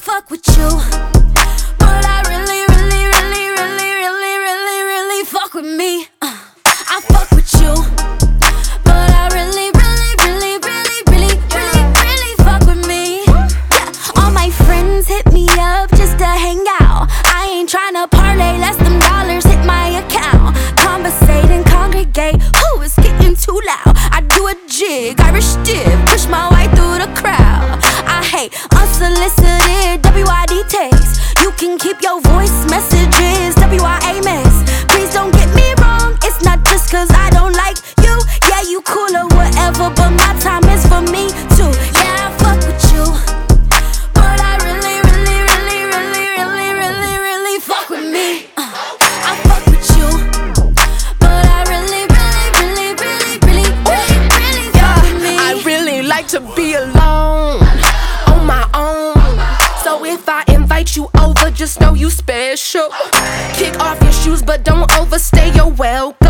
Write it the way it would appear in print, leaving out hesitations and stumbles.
fuck with you, but I really fuck with me. I fuck with you, but I really fuck with me. Yeah. All my friends hit me up just to hang out. I ain't tryna parlay, less them dollars hit my account. Conversate and congregate, who is getting too loud? I do a jig, Irish dip, push my way through the crowd. I hate unsolicited WID takes. You can keep your voice messages WIA miss. Please don't get me wrong, it's not just cause I don't like you. Yeah, you cool or whatever, but my time is for me too. Yeah, I fuck with you, but I really fuck with me. I fuck with you, but I really fuck with me. I really like to be alone, on my own. So if I invite you over, just know you special. Kick off your shoes, but don't overstay your welcome.